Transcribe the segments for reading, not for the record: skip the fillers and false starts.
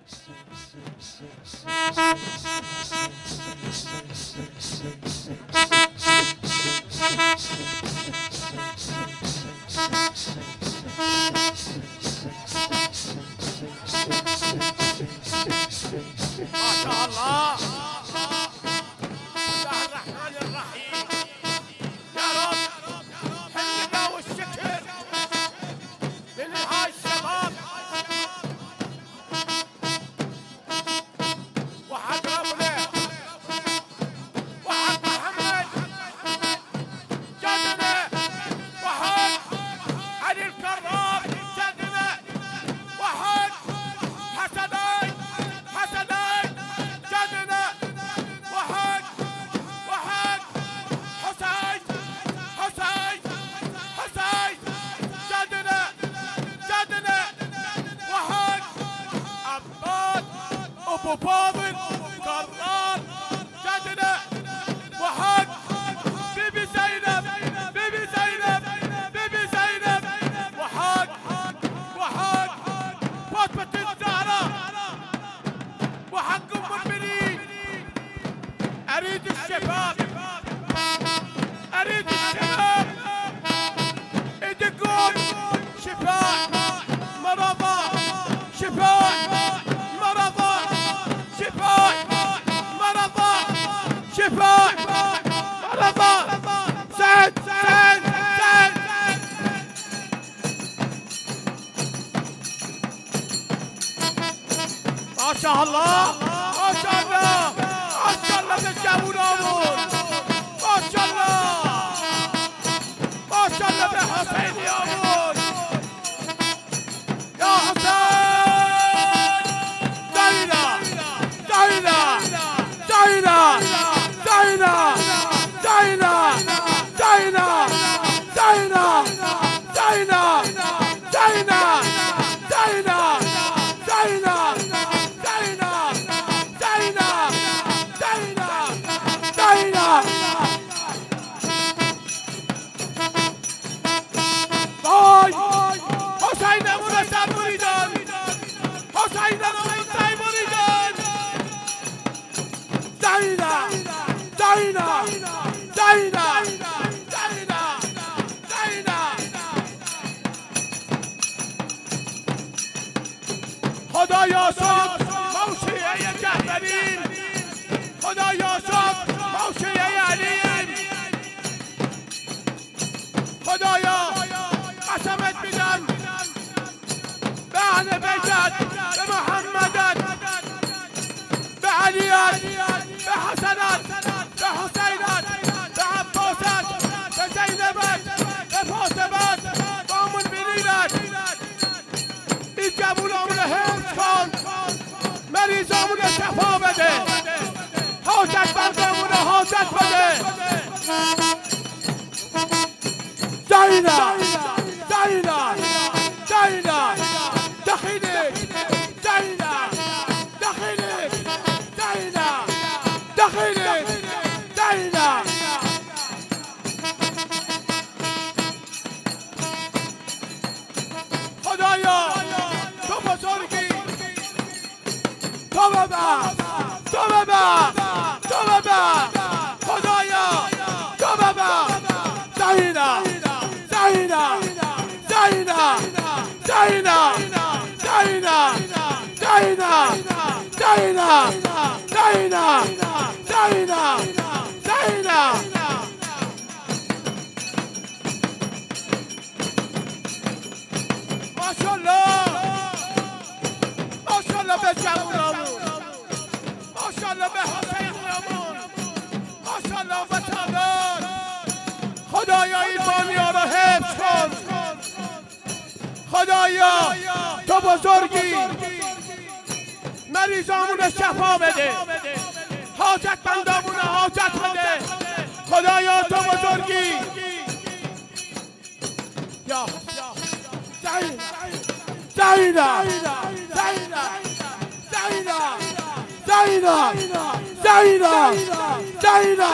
ابو فاضل قرار جدنا وحق بيبي زينب بيبي زينب بيبي زينب وحق فاطمة الزهراء وحق ام المؤمنين. اريد الشباب اريد الشباب يدقون شفاء مرضى شفاء مرضى شفاء مرضى شفاء مرضى. سعد سعد سعد ما شاء الله ما شاء الله ما شاء الله بالجو نور ما شاء الله ما شاء الله بالحسين يا ابوي يا حسين. زينة زينة زينة زينة زينة زينة زينة زينة زينة زينة زينة حسين مرسل مريدان حسين مرسل مريدان. زينة زينة زينة زينة زينة خدایا صبح موشیه جعفرین خدایا صبح موشیه علیم خدایا قسمت میدم به اهل بیتت به محمدت به علیت به حسنت به حسینت به عباست به زینبت به فاطمت به ام المؤمنینت. این جوونامون حفظ کن مریضامون شفا بده حاجت بندامون حاجت بده. زینه زينة زينة دخلك زينة دخلك زينة دخلك زينة. خدایا تو بزرگی تو ببر تو ببر تو ببر خدایا تو ببر. زينة زينة زينة زينة زينة زينة زينة زينة زينة زينة. ما شاء الله ما شاء الله به جوونامون ما شاء الله به حسینیامون ما شاء الله به تعداد. خدایا این دنیا رو حفظ کن خدایا تو بزرگی مریضامون شفا بده حاجت بندامون حاجت بده خدایا تو بزرگی. یا زینه زینه زینه زینه زینه زینه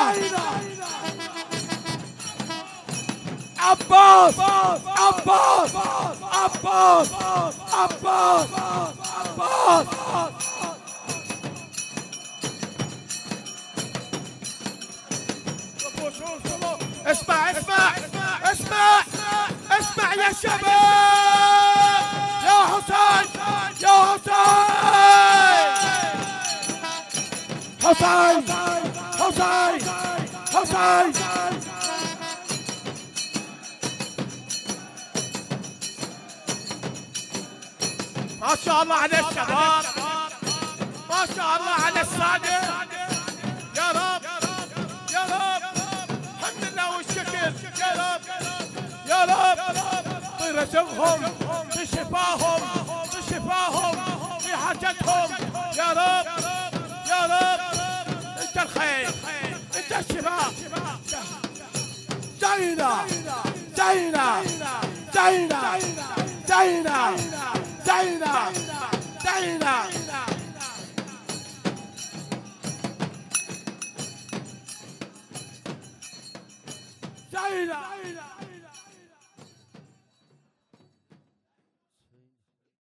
عباس عباس عباس عباس باص اسمع اسمع اسمع اسمع يا شباب يا حسين يا حسين حسين حسين ما شاء الله على الشباب ما شاء الله على السادة يا رب يا رب الحمد لله والشكر يا رب يا رب طي رزقهم بشفاهم بشفاهم في حاجتهم يا رب يا رب انت الخير انت الشفاء زينة زينة زينة زينة زينة زينة زينة